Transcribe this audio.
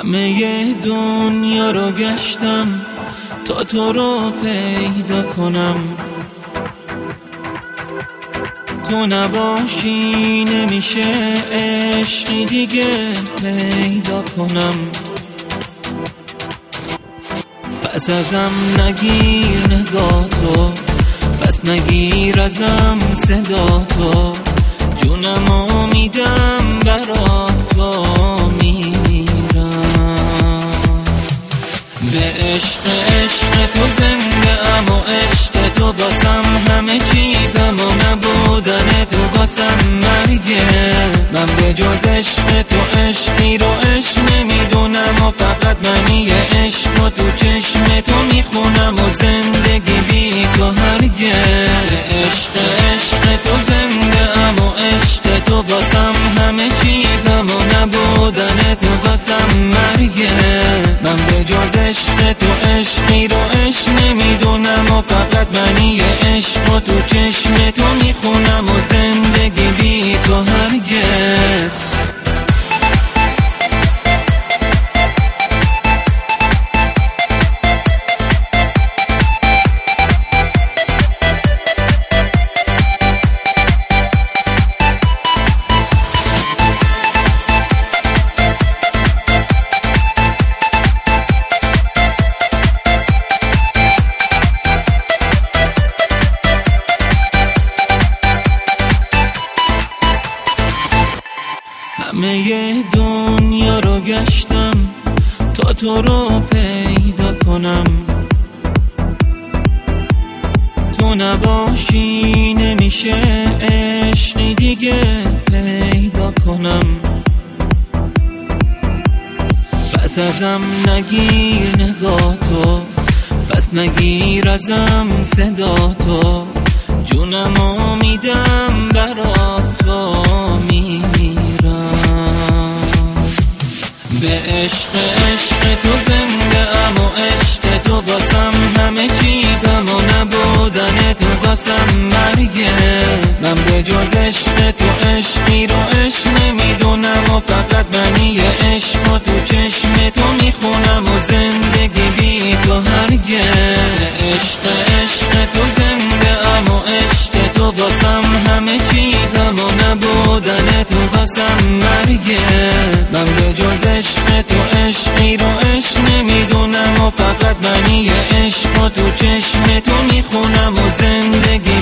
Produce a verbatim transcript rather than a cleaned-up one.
همه دنیا رو گشتم تا تو رو پیدا کنم، تو نباشی نمیشه عشقی دیگه پیدا کنم. پس ازم نگیر نگاه تو، پس نگیر ازم صدا تو، جونمو میدم برات تو میمیرم. به عشق عشق تو زنده ام و عشق تو باسم همه چیزم و نبودن تو باسم مرگه. من به جز عشق تو عشقی رو عشق نمیدونم و فقط منی عشق و تو چشم تو میخونم و زندگی بی تو هرگه. به عشق عشق تو زنده ام و عشق تو باسم همه چیزم و نبودن تو باسم مرگه. من به جز عشق تو عشقی رو عشق نمیدونم و فقط منی عشق و تو چشم تو میخونم و زندگی بی تو هرگز. همه دنیا رو گشتم تا تو رو پیدا کنم، تو نباشی نمیشه عشقی دیگه پیدا کنم. پس ازم نگیر نگاه تو، پس نگیر ازم صدا تو، جونمو میدم برات تو میمیرم. به عشق عشق تو زنده ام و عشق تو باسم همه چیزم و نبودن تو باسم مرگه. من به جز عشق تو عشقی رو عشق نمیدونم و فقط منی عشق و تو چشم تو میخونم و زندگی بی تو هرگه. به عشق عشق تو زنده ام و عشق تو باسم همه چیزم و نبودن تو باسم مرگه. من به جز عشق تو عشقی رو عشق نمیدونم و فقط منی عشق و تو چشم تو میخونم و زندگی